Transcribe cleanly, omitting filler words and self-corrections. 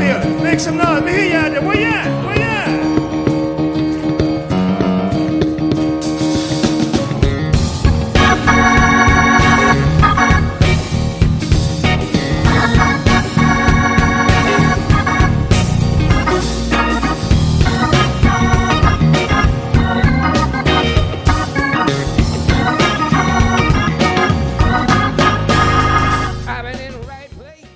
here. Make some noise. Let me hear you out there. Where you at? Where you at?